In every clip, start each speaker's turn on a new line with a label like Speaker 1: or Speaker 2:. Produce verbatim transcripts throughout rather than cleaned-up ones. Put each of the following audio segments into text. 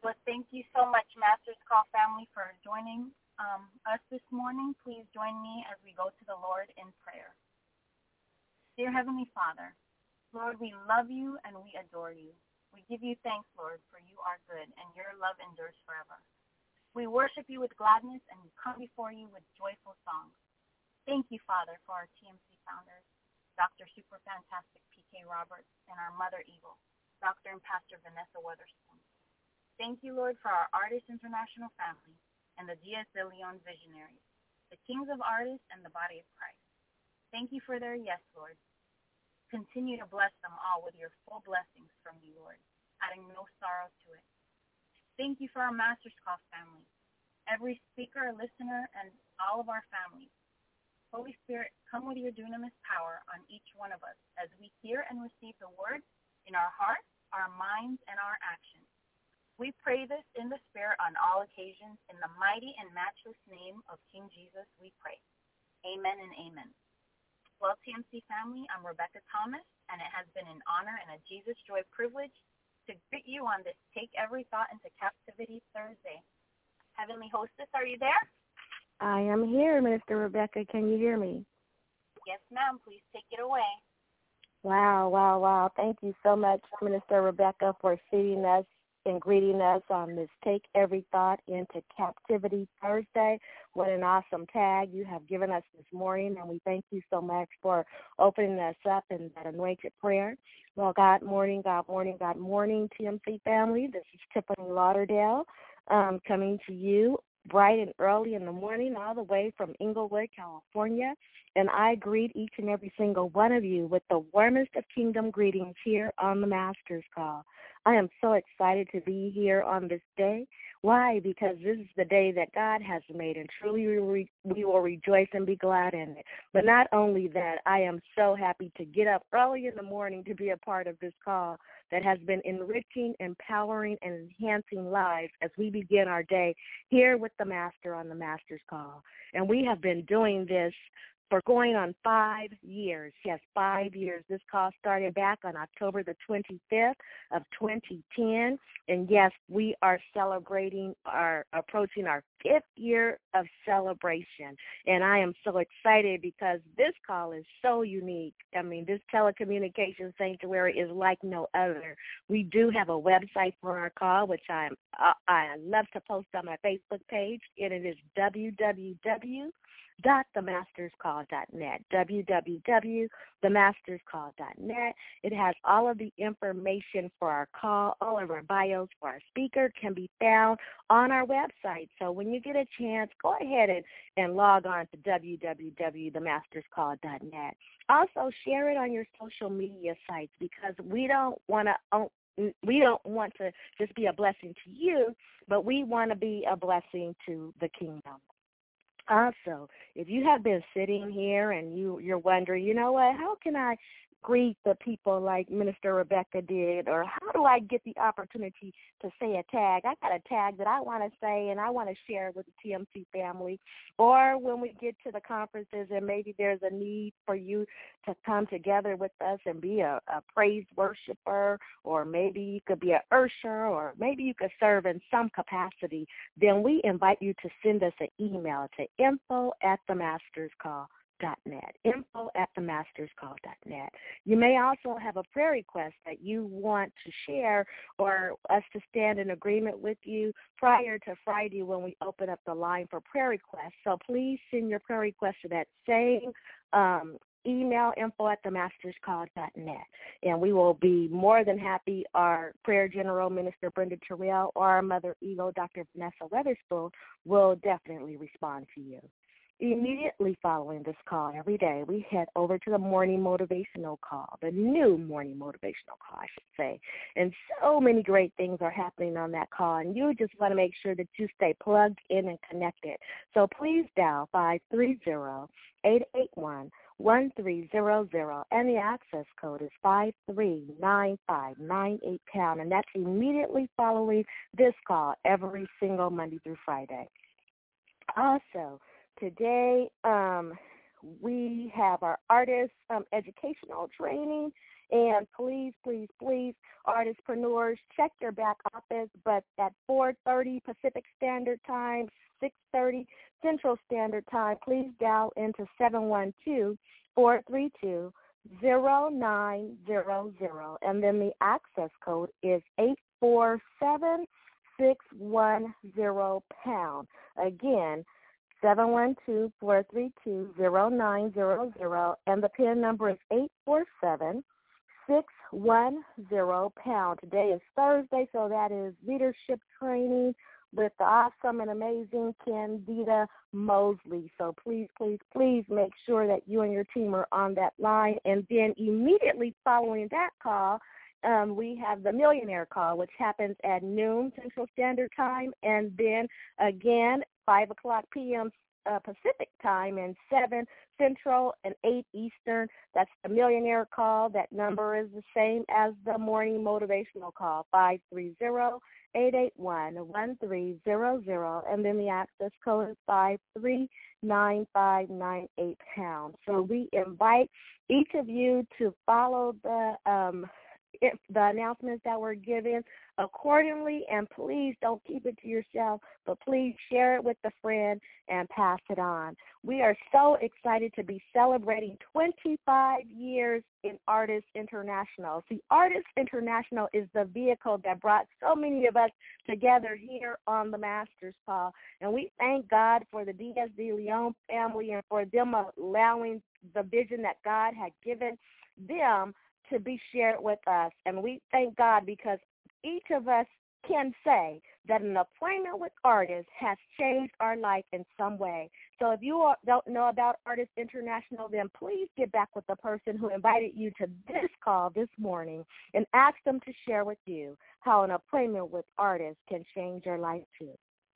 Speaker 1: Well, thank you so much, Masters Call family, for joining um, us this morning. Please join me as we go to the Lord in prayer. Dear Heavenly Father, Lord, we love you and we adore you. We give you thanks, Lord, for you are good and your love endures forever. We worship you with gladness and we come before you with joyful songs. Thank you, Father, for our T M C founders, Doctor Super Fantastic P K Roberts, and our Mother Eagle, Doctor and Pastor Vanessa Weatherspoon. Thank you, Lord, for our Artists International family and the Diaz de Leon visionaries, the kings of artists and the body of Christ. Thank you for their yes, Lord. Continue to bless them all with your full blessings from you, Lord, adding no sorrow to it. Thank you for our Masters Call family, every speaker, listener, and all of our families. Holy Spirit, come with your dunamis power on each one of us as we hear and receive the word in our hearts, our minds, and our actions. We pray this in the Spirit on all occasions. In the mighty and matchless name of King Jesus, we pray. Amen and amen. Well, T M C family, I'm Rebecca Thomas, and it has been an honor and a Jesus Joy privilege to greet you on this Take Every Thought into Captivity Thursday. Heavenly Hostess, are you there?
Speaker 2: I am here, Minister Rebecca. Can you hear me?
Speaker 1: Yes, ma'am. Please take it away.
Speaker 2: Wow, wow, wow. Thank you so much, Minister Rebecca, for seeing us and greeting us on this Take Every Thought into Captivity Thursday. What an awesome tag you have given us this morning, and we thank you so much for opening us up in that anointed prayer. Well, God morning, God morning, God morning, T M C family. This is Tiffany Lauderdale um, coming to you bright and early in the morning, all the way from Inglewood, California. And I greet each and every single one of you with the warmest of kingdom greetings here on the Master's Call. I am so excited to be here on this day. Why? Because this is the day that God has made, and truly we, re- we will rejoice and be glad in it. But not only that, I am so happy to get up early in the morning to be a part of this call that has been enriching, empowering, and enhancing lives as we begin our day here with the Master on the Master's Call. And we have been doing this for going on five years. Yes, five years. This call started back on October the twenty-fifth of twenty ten. And yes, we are celebrating our, approaching our fifth year of celebration. And I am so excited because this call is so unique. I mean, this telecommunications sanctuary is like no other. We do have a website for our call, which I'm, I, I love to post on my Facebook page, and it is w w w dot the masters call dot net, w w w dot the masters call dot net. It has all of the information for our call, all of our bios for our speaker can be found on our website. So when you get a chance, go ahead and, and log on to w w w dot the masters call dot net. Also, share it on your social media sites because we don't want to we don't want to just be a blessing to you, but we want to be a blessing to the kingdom. Also, if you have been sitting here and you, you're wondering, you know what, how can I greet the people like Minister Rebecca did, or how do I get the opportunity to say a tag? I got a tag that I want to say and I want to share with the T M C family. Or when we get to the conferences and maybe there's a need for you to come together with us and be a, a praise worshiper, or maybe you could be an usher, or maybe you could serve in some capacity, then we invite you to send us an email to info at the masters call dot net, info at the masters call dot net. You may also have a prayer request that you want to share or us to stand in agreement with you prior to Friday when we open up the line for prayer requests. So please send your prayer request to that same um, email, info at the masters call dot net. And we will be more than happy. Our prayer general, Minister Brenda Terrell, or our Mother Eagle, Doctor Vanessa Weatherspoon, will definitely respond to you. Immediately following this call every day, we head over to the morning motivational call, the new morning motivational call, I should say. And so many great things are happening on that call, and you just want to make sure that you stay plugged in and connected. So please dial five three zero, eight eight one, one three zero zero, and the access code is five three nine five nine eight pound, and that's immediately following this call every single Monday through Friday. Also, today, um, we have our artist um, educational training, And please, please, please, artistpreneurs, check your back office, but at four thirty Pacific Standard Time, six thirty Central Standard Time, please dial into seven one two, four three two, zero nine zero zero, and then the access code is eight four seven, six one zero pound. Again, seven one two, four three two, zero nine zero zero, and the PIN number is eight four seven, six one zero pound. Today is Thursday, so that is leadership training with the awesome and amazing Candida Mosley. So please, please, please make sure that you and your team are on that line. And then immediately following that call, um, we have the Millionaire Call, which happens at noon Central Standard Time, and then again, five o'clock p.m. Uh, Pacific Time and seven Central and eight Eastern. That's the Millionaire Call. That number is the same as the morning motivational call, five three zero, eight eight one, one three zero zero, and then the access code is five three nine five nine eight pound. So we invite each of you to follow the um, if the announcements that were given accordingly, and please don't keep it to yourself, but please share it with a friend and pass it on. We are so excited to be celebrating twenty-five years in Artists International. See, Artists International is the vehicle that brought so many of us together here on the Masters Call, and we thank God for the Diaz de Leon family and for them allowing the vision that God had given them to be shared with us. And we thank God because each of us can say that an appointment with artists has changed our life in some way. So if you don't know about Artists International, then please get back with the person who invited you to this call this morning and ask them to share with you how an appointment with artists can change your life too.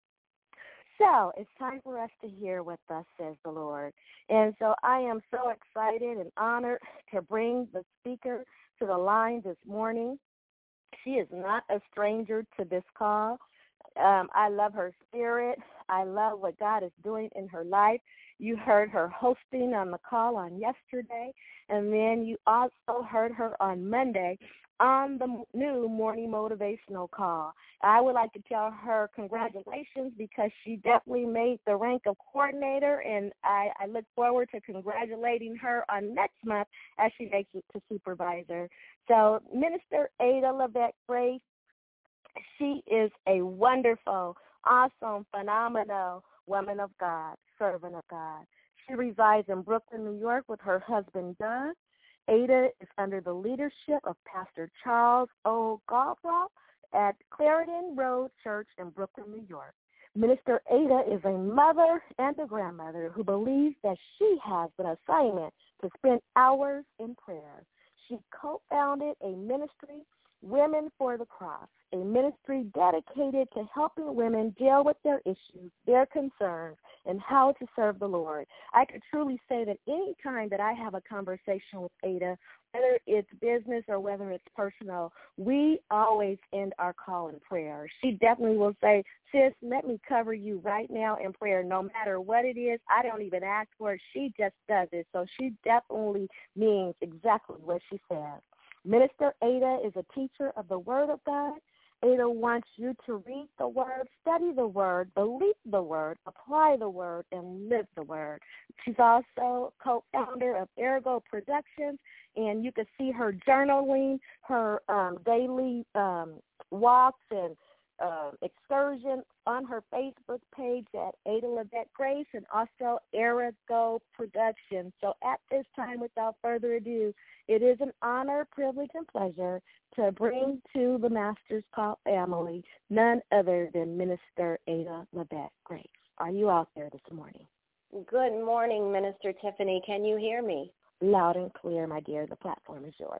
Speaker 2: So it's time for us to hear what thus says the Lord. And so I am so excited and honored to bring the speaker to the line this morning. She is not a stranger to this call. Um, I love her spirit. I love what God is doing in her life. You heard her hosting on the call on yesterday, and then you also heard her on Monday on the new morning motivational call. I would like to tell her congratulations because she definitely made the rank of coordinator, and I, I look forward to congratulating her on next month as she makes it to supervisor. So Minister Ada Levesque Grace, she is a wonderful, awesome, phenomenal woman of God, servant of God. She resides in Brooklyn, New York with her husband, Doug. Ada is under the leadership of Pastor Charles O. Galbraith at Clarendon Road Church in Brooklyn, New York. Minister Ada is a mother and a grandmother who believes that she has an assignment to spend hours in prayer. She co-founded a ministry, Women for the Cross, a ministry dedicated to helping women deal with their issues, their concerns, and how to serve the Lord. I could truly say that any time that I have a conversation with Ada, whether it's business or whether it's personal, we always end our call in prayer. She definitely will say, sis, let me cover you right now in prayer. No matter what it is, I don't even ask for it. She just does it. So she definitely means exactly what she says. Minister Ada is a teacher of the Word of God. Ada wants you to read the Word, study the Word, believe the Word, apply the Word, and live the Word. She's also co-founder of Ergo Productions, and you can see her journaling, her um, daily um, walks and uh, excursion on her Facebook page at Ada Levesque Grace and also Ergo Productions. So at this time, without further ado, it is an honor, privilege, and pleasure to bring to the Masters Call family none other than Minister Ada Levesque Grace. Are you out there this morning?
Speaker 3: Good morning, Minister Tiffany. Can you hear me?
Speaker 2: Loud and clear, my dear. The platform is yours.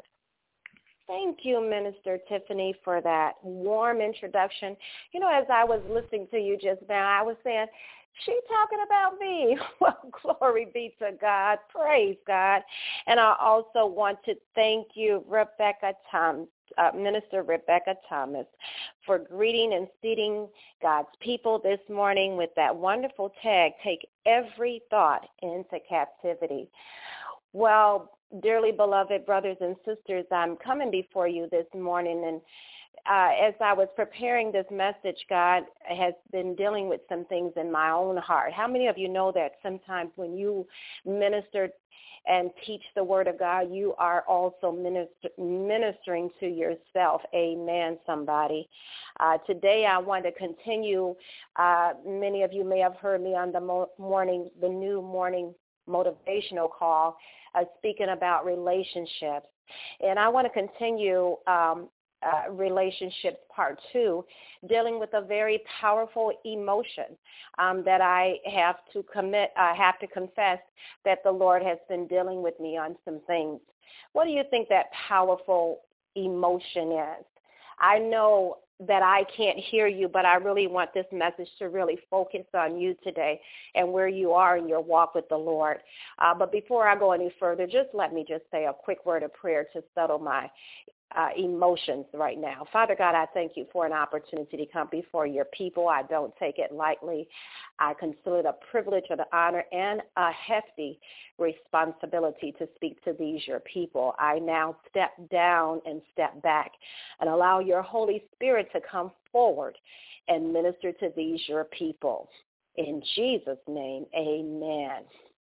Speaker 3: Thank you, Minister Tiffany, for that warm introduction. You know, as I was listening to you just now, I was saying, she talking about me. Well, glory be to God. Praise God. And I also want to thank you, Rebecca Thomas, uh, Minister Rebecca Thomas, for greeting and seating God's people this morning with that wonderful tag, Take Every Thought into Captivity. Well, dearly beloved brothers and sisters, I'm coming before you this morning, and uh, as I was preparing this message, God has been dealing with some things in my own heart. How many of you know that sometimes when you minister and teach the word of God, you are also minister, ministering to yourself? Amen, somebody. Uh, today I want to continue. Uh, many of you may have heard me on the mo- morning, the new morning motivational call, uh, speaking about relationships. And I want to continue um, uh, relationships part two, dealing with a very powerful emotion um, that I have to commit, I have to confess that the Lord has been dealing with me on some things. What do you think that powerful emotion is? I know that I can't hear you, but I really want this message to really focus on you today and where you are in your walk with the Lord. Uh, but before I go any further, just let me just say a quick word of prayer to settle my Uh, emotions right now. Father God, I thank you for an opportunity to come before your people. I don't take it lightly. I consider it a privilege, an honor, and a hefty responsibility to speak to these, your people. I now step down and step back and allow your Holy Spirit to come forward and minister to these, your people. In Jesus' name, amen.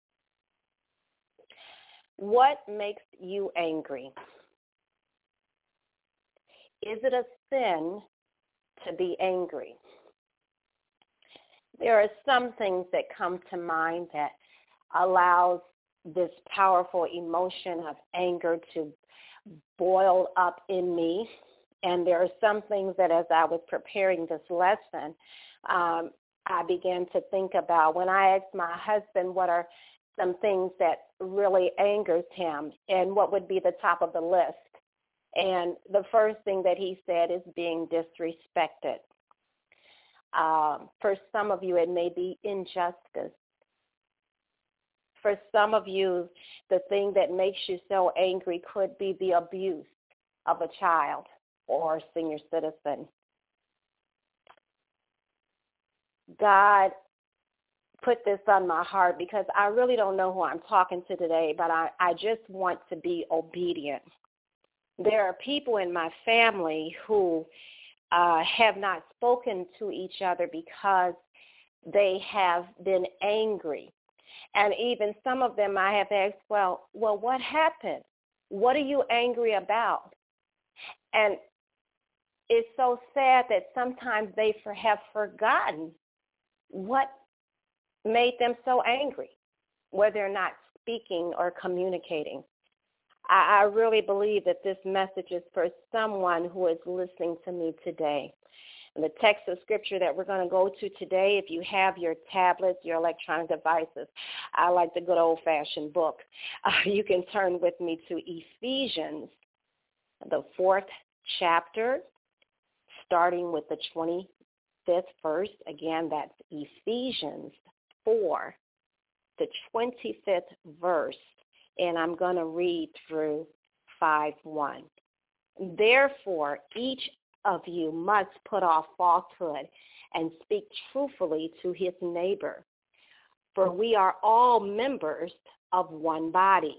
Speaker 3: What makes you angry? Is it a sin to be angry? There are some things that come to mind that allows this powerful emotion of anger to boil up in me. And there are some things that as I was preparing this lesson, um, I began to think about. When I asked my husband what are some things that really angers him and what would be the top of the list, and the first thing that he said is being disrespected. Um, for some of you, it may be injustice. For some of you, the thing that makes you so angry could be the abuse of a child or a senior citizen. God put this on my heart because I really don't know who I'm talking to today, but I, I just want to be obedient. There are people in my family who uh, have not spoken to each other because they have been angry. And even some of them I have asked, well, well, what happened? What are you angry about? And it's so sad that sometimes they for, have forgotten what made them so angry, whether they're not speaking or communicating. I, I really believe that this message is for someone who is listening to me today. And the text of scripture that we're going to go to today, if you have your tablets, your electronic devices, I like the good old-fashioned book. Uh, you can turn with me to Ephesians, the fourth chapter, starting with the twenty-fifth verse. Again, that's Ephesians four, the twenty-fifth verse, and I'm going to read through five one. Therefore, each of you must put off falsehood and speak truthfully to his neighbor, for we are all members of one body.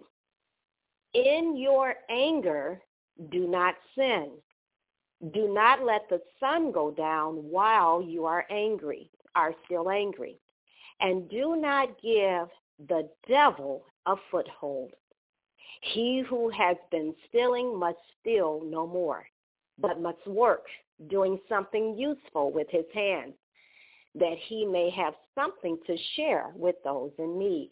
Speaker 3: In your anger, do not sin. Do not let the sun go down while you are angry, are still angry. And do not give the devil a foothold. He who has been stealing must steal no more, but must work, doing something useful with his hands, that he may have something to share with those in need.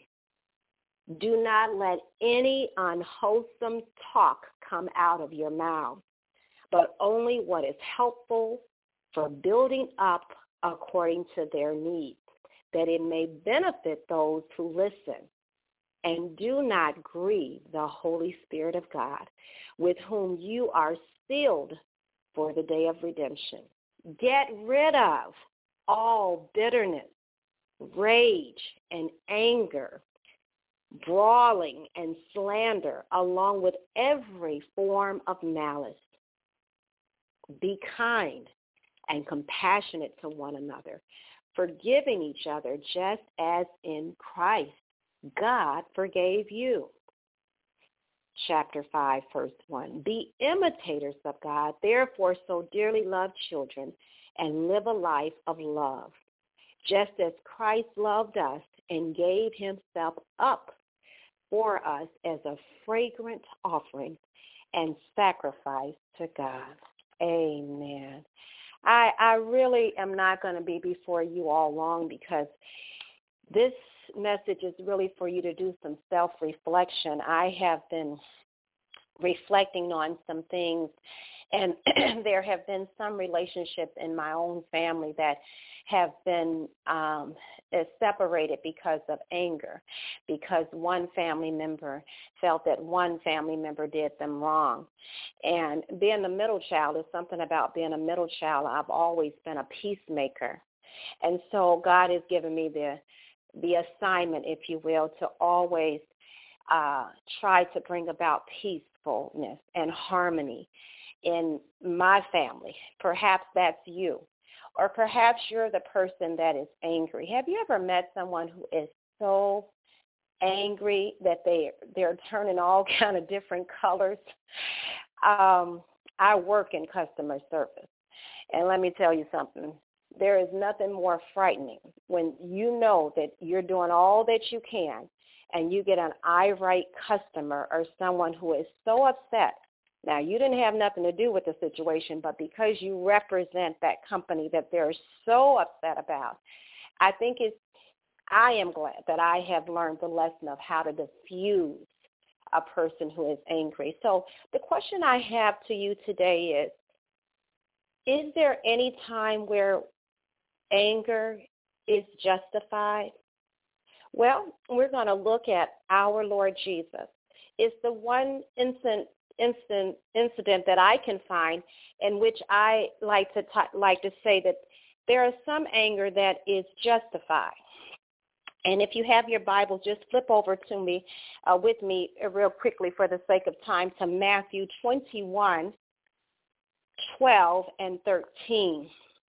Speaker 3: Do not let any unwholesome talk come out of your mouth, but only what is helpful for building up according to their needs, that it may benefit those who listen. And do not grieve the Holy Spirit of God, with whom you are sealed for the day of redemption. Get rid of all bitterness, rage, and anger, brawling and slander, along with every form of malice. Be kind and compassionate to one another, forgiving each other just as in Christ God forgave you. chapter five, verse one. Be imitators of God, therefore so dearly loved children, and live a life of love, just as Christ loved us and gave himself up for us as a fragrant offering and sacrifice to God. Amen. I, I really am not going to be before you all long, because this message is really for you to do some self-reflection. I have been reflecting on some things, and there have been some relationships in my own family that have been um, separated because of anger, because one family member felt that one family member did them wrong. And being the middle child is something about being a middle child. I've always been a peacemaker. And so God has given me the the assignment, if you will, to always uh, try to bring about peacefulness and harmony in my family. Perhaps that's you. Or perhaps you're the person that is angry. Have you ever met someone who is so angry that they, they're turning all kind of different colors? Um, I work in customer service, and let me tell you something. There is nothing more frightening when you know that you're doing all that you can and you get an irate customer or someone who is so upset. Now, you didn't have nothing to do with the situation, but because you represent that company that they're so upset about, I think it's, I am glad that I have learned the lesson of how to diffuse a person who is angry. So the question I have to you today is, is there any time where anger is justified? Well, we're going to look at our Lord Jesus. It's the one instant, instant incident that I can find in which I like to t- like to say that there is some anger that is justified. And if you have your Bible, just flip over to me uh, with me uh, real quickly for the sake of time to Matthew twenty-one, twelve, and thirteen.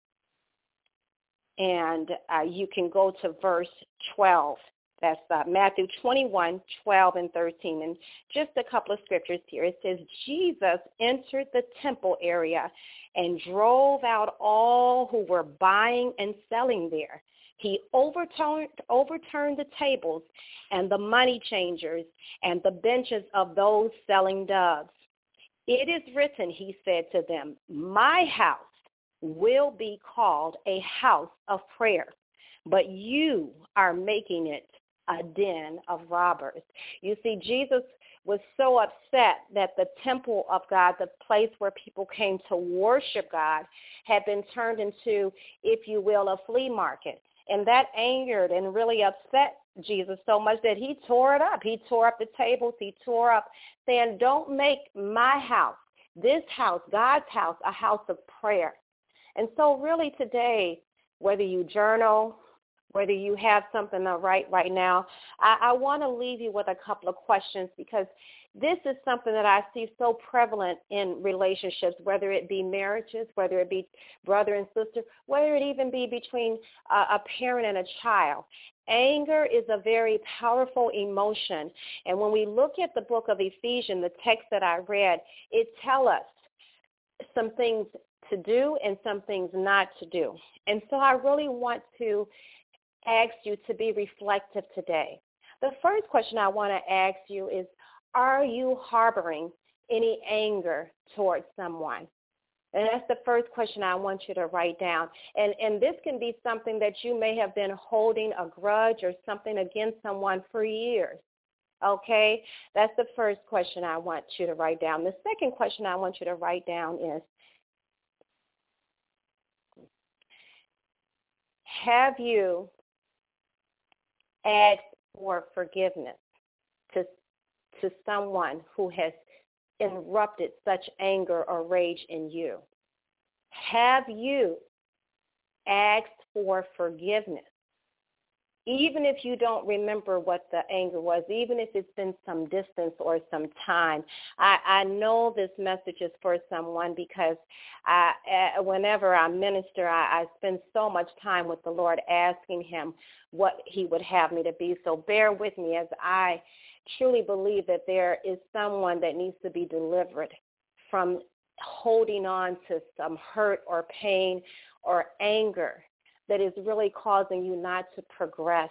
Speaker 3: And uh, you can go to verse twelve. That's uh, Matthew twenty-one, twelve, and thirteen. And just a couple of scriptures here. It says, Jesus entered the temple area and drove out all who were buying and selling there. He overturned, overturned the tables and the money changers and the benches of those selling doves. It is written, he said to them, my house will be called a house of prayer, but you are making it a den of robbers. You see, Jesus was so upset that the temple of God, the place where people came to worship God, had been turned into, if you will, a flea market. And that angered and really upset Jesus so much that he tore it up. He tore up the tables. He tore up, saying, don't make my house, this house, God's house, a house of prayer. And so really today, whether you journal, whether you have something to write right now, I, I want to leave you with a couple of questions, because this is something that I see so prevalent in relationships, whether it be marriages, whether it be brother and sister, whether it even be between a, a parent and a child. Anger is a very powerful emotion. And when we look at the book of Ephesians, the text that I read, it tells us some things to do and some things not to do. And so I really want to ask you to be reflective today. The first question I want to ask you is, are you harboring any anger towards someone? And that's the first question I want you to write down. And, and this can be something that you may have been holding a grudge or something against someone for years. Okay? That's the first question I want you to write down. The second question I want you to write down is, have you asked for forgiveness to to someone who has erupted such anger or rage in you? Have you asked for forgiveness? Even if you don't remember what the anger was, even if it's been some distance or some time, I, I know this message is for someone, because I, uh, whenever I minister, I, I spend so much time with the Lord asking him what he would have me to be. So bear with me as I truly believe that there is someone that needs to be delivered from holding on to some hurt or pain or anger that is really causing you not to progress,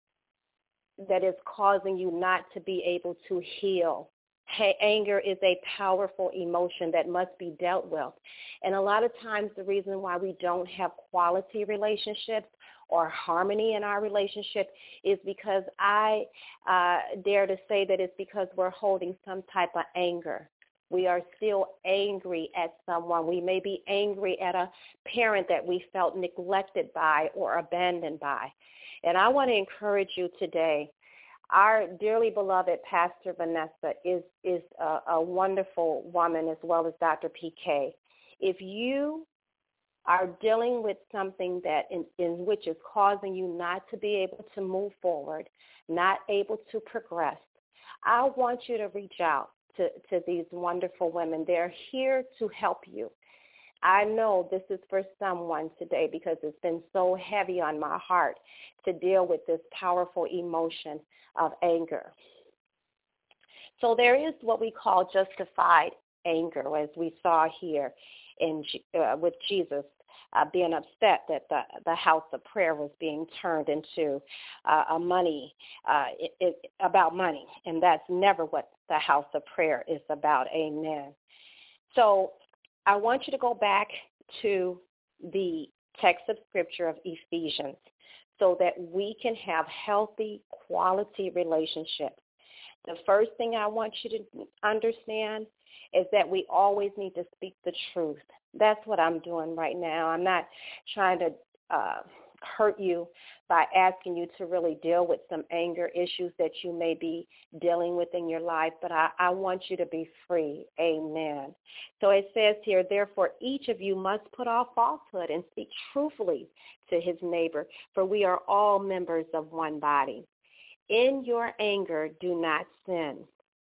Speaker 3: that is causing you not to be able to heal. Hey, anger is a powerful emotion that must be dealt with. And a lot of times the reason why we don't have quality relationships or harmony in our relationship is because I uh, dare to say that it's because we're holding some type of anger. We are still angry at someone. We may be angry at a parent that we felt neglected by or abandoned by. And I want to encourage you today. Our dearly beloved Pastor Vanessa is, is a, a wonderful woman, as well as Doctor P K. If you are dealing with something that in, in which is causing you not to be able to move forward, not able to progress, I want you to reach out to, to these wonderful women. They're here to help you. I know this is for someone today because it's been so heavy on my heart to deal with this powerful emotion of anger. So there is what we call justified anger, as we saw here in uh, with Jesus uh, being upset that the, the house of prayer was being turned into uh, a money, uh, it, it, about money, and that's never what the house of prayer is about. Amen. So I want you to go back to the text of Scripture of Ephesians so that we can have healthy, quality relationships. The first thing I want you to understand is that we always need to speak the truth. That's what I'm doing right now. I'm not trying to uh, hurt you by asking you to really deal with some anger issues that you may be dealing with in your life, but I, I want you to be free. Amen. So it says here, therefore, each of you must put off falsehood and speak truthfully to his neighbor, for we are all members of one body. In your anger, do not sin.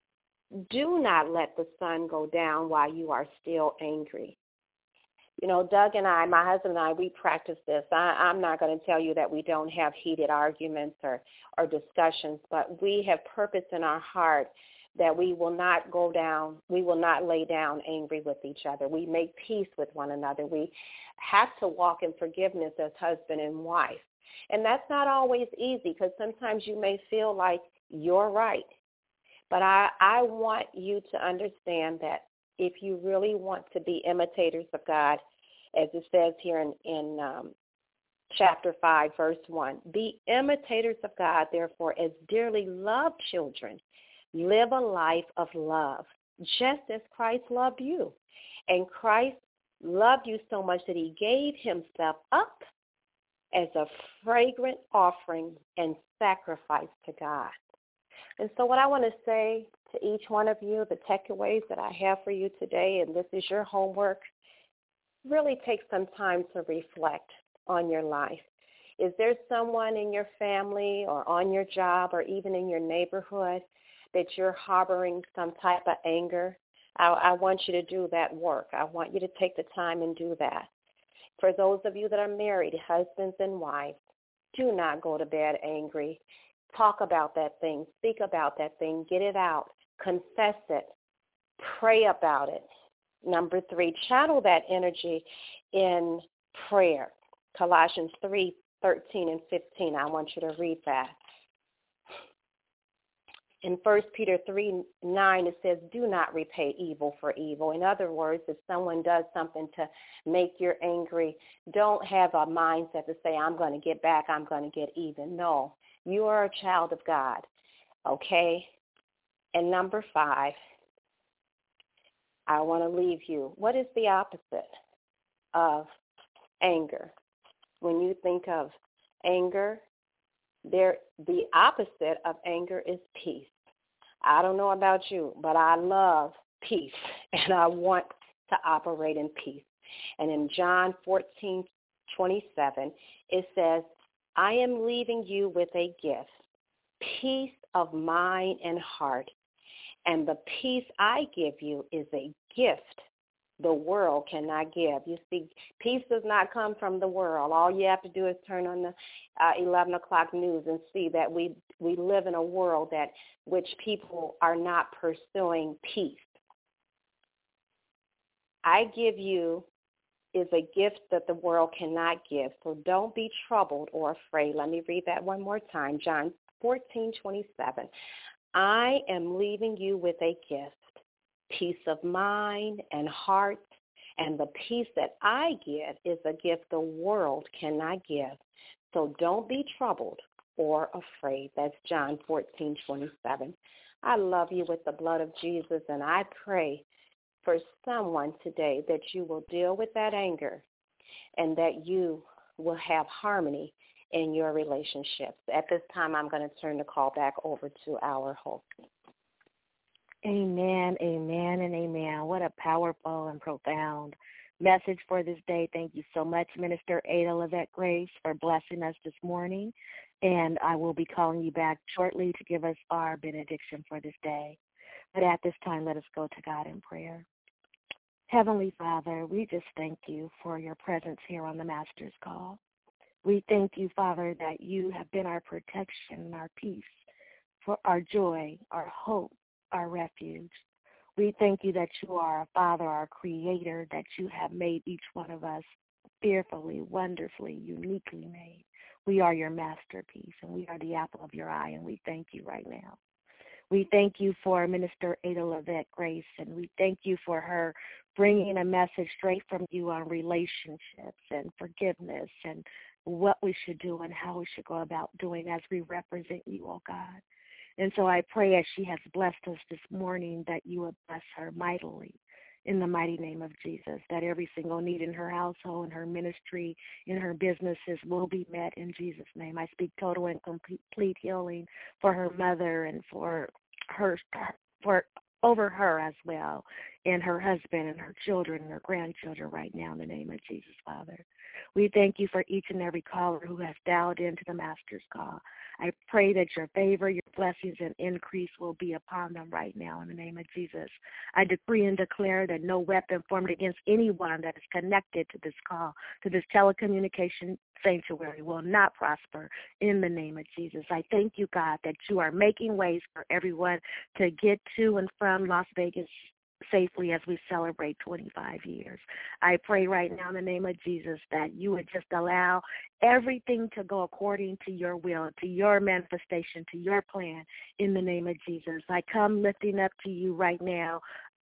Speaker 3: Do not let the sun go down while you are still angry. You know, Doug and I, my husband and I, we practice this. I, I'm not going to tell you that we don't have heated arguments or, or discussions, but we have purpose in our heart that we will not go down, we will not lay down angry with each other. We make peace with one another. We have to walk in forgiveness as husband and wife. And that's not always easy because sometimes you may feel like you're right. But I, I want you to understand that if you really want to be imitators of God, as it says here in, in um, chapter five, verse one, be imitators of God, therefore, as dearly loved children. Live a life of love, just as Christ loved you. And Christ loved you so much that he gave himself up as a fragrant offering and sacrifice to God. And so what I want to say to each one of you, the takeaways that I have for you today, and this is your homework, really take some time to reflect on your life. Is there someone in your family or on your job or even in your neighborhood that you're harboring some type of anger? I, I want you to do that work. I want you to take the time and do that. For those of you that are married, husbands and wives, do not go to bed angry. Talk about that thing. Speak about that thing. Get it out. Confess it. Pray about it. Number three, channel that energy in prayer. Colossians three, thirteen and fifteen. I want you to read that. In First Peter three, nine, it says, do not repay evil for evil. In other words, if someone does something to make you angry, don't have a mindset to say, I'm going to get back, I'm going to get even. No, you are a child of God, okay? And number five, I want to leave you. What is the opposite of anger? When you think of anger, there, the opposite of anger is peace. I don't know about you, but I love peace, and I want to operate in peace. And in John fourteen twenty-seven, it says, I am leaving you with a gift, peace of mind and heart. And the peace I give you is a gift, the world cannot give. You see, peace does not come from the world. All you have to do is turn on the uh, eleven o'clock news and see that we we live in a world that which people are not pursuing peace. I give you is a gift that the world cannot give. So don't be troubled or afraid. Let me read that one more time. John fourteen twenty-seven. I am leaving you with a gift, peace of mind and heart, and the peace that I give is a gift the world cannot give. So don't be troubled or afraid. That's John fourteen twenty-seven. I love you with the blood of Jesus, and I pray for someone today that you will deal with that anger and that you will have harmony in your relationships. At this time, I'm going to turn the call back over to our host.
Speaker 2: Amen, amen, and amen. What a powerful and profound message for this day. Thank you so much, Minister Ada Lavette Grace, for blessing us this morning. And I will be calling you back shortly to give us our benediction for this day. But at this time, let us go to God in prayer. Heavenly Father, we just thank you for your presence here on the Master's Call. We thank you, Father, that you have been our protection and our peace, for our joy, our hope, our refuge. We thank you that you are our Father, our Creator, that you have made each one of us fearfully, wonderfully, uniquely made. We are your masterpiece, and we are the apple of your eye, and we thank you right now. We thank you for Minister Ada Lavette Grace, and we thank you for her bringing a message straight from you on relationships and forgiveness and what we should do and how we should go about doing as we represent you, oh God. And so I pray as she has blessed us this morning that you would bless her mightily in the mighty name of Jesus, that every single need in her household, in her ministry, in her businesses will be met in Jesus' name. I speak total and complete healing for her mother and for her, for over her as well, and her husband and her children and her grandchildren right now in the name of Jesus, Father. We thank you for each and every caller who has dialed into the Master's Call. I pray that your favor, your blessings, and increase will be upon them right now in the name of Jesus. I decree and declare that no weapon formed against anyone that is connected to this call, to this telecommunication sanctuary, will not prosper in the name of Jesus. I thank you, God, that you are making ways for everyone to get to and from Las Vegas safely as we celebrate twenty-five years. I pray right now in the name of Jesus that you would just allow everything to go according to your will, to your manifestation, to your plan in the name of Jesus. I come lifting up to you right now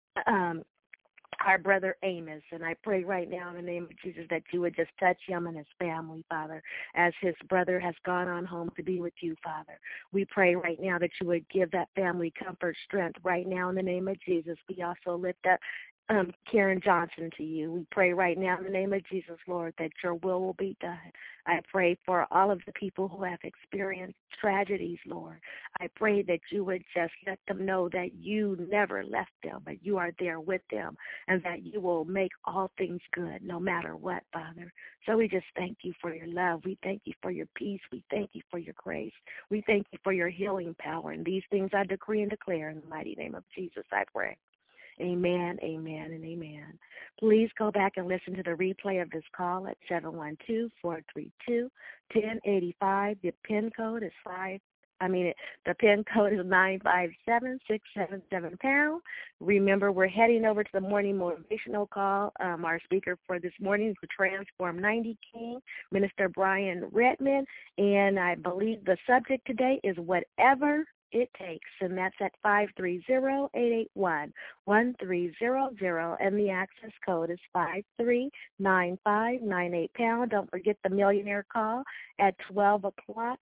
Speaker 2: um, our brother Amos, and I pray right now in the name of Jesus that you would just touch him and his family, Father, as his brother has gone on home to be with you, Father. We pray right now that you would give that family comfort, strength right now in the name of Jesus. We also lift up Um, Karen Johnson to you. We pray right now in the name of Jesus, Lord, that your will will be done. I pray for all of the people who have experienced tragedies, Lord. I pray that you would just let them know that you never left them, but you are there with them, and that you will make all things good no matter what, Father. So we just thank you for your love. We thank you for your peace. We thank you for your grace. We thank you for your healing power. And these things I decree and declare in the mighty name of Jesus, I pray. Amen, amen, and amen. Please go back and listen to the replay of this call at seven one two, four three two, one zero eight five. The PIN code is five. I mean, the PIN code is nine five seven, six seven seven pound. Remember, we're heading over to the morning motivational call. Um, our speaker for this morning is the Transform ninety King, Minister Brian Redman, and I believe the subject today is whatever it takes, and that's at five three zero, eight eight one, one three zero zero, and the access code is five three nine five nine eight pound. Don't forget the millionaire call at twelve o'clock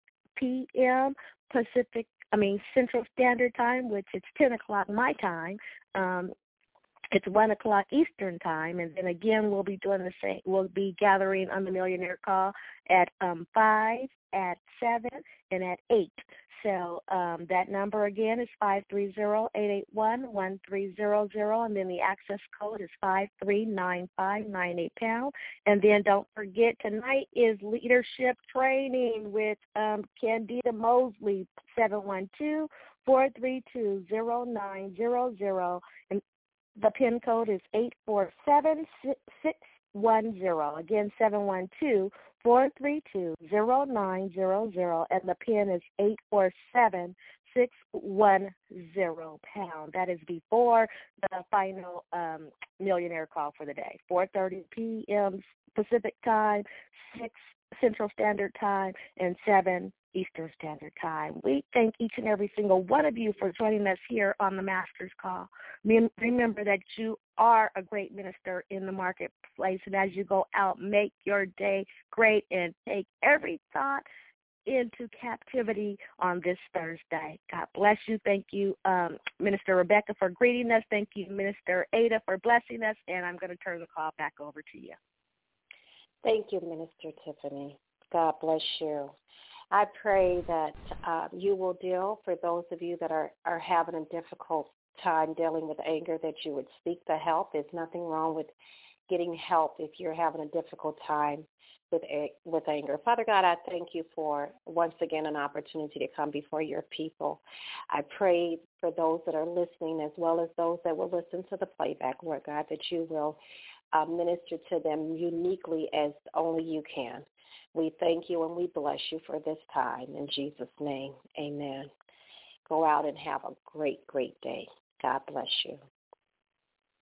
Speaker 2: p.m. Pacific, I mean Central Standard Time, which it's ten o'clock my time. Um, It's one o'clock Eastern time, and then again we'll be doing the same. We'll be gathering on the millionaire call at um, five, at seven, and at eight. So um, that number again is five three zero, eight eight one, one three zero zero, and then the access code is five three nine five nine eight pound. And then don't forget, tonight is leadership training with um, Candida Mosley, seven one two, four three two, zero nine zero zero. And The PIN code is eight four seven six one zero. Again, seven one two, four three two, zero nine zero zero. And the PIN is eight four seven six one zero pound. That is before the final um, millionaire call for the day. four thirty p.m. Pacific Time, six Central Standard Time, and seven Eastern Standard Time. We thank each and every single one of you for joining us here on the Master's Call. Remember that you are a great minister in the marketplace, and as you go out, make your day great and take every thought into captivity on this Thursday. God bless you. Thank you, um, Minister Rebecca, for greeting us. Thank you, Minister Ada, for blessing us, and I'm going to turn the call back over to you.
Speaker 3: Thank you, Minister Tiffany. God bless you. I pray that uh, you will deal, for those of you that are, are having a difficult time dealing with anger, that you would seek the help. There's nothing wrong with getting help if you're having a difficult time with with anger. Father God, I thank you for, once again, an opportunity to come before your people. I pray for those that are listening as well as those that will listen to the playback, Lord God, that you will uh, minister to them uniquely as only you can. We thank you and we bless you for this time. In Jesus' name, amen. Go out and have a great, great day. God bless you.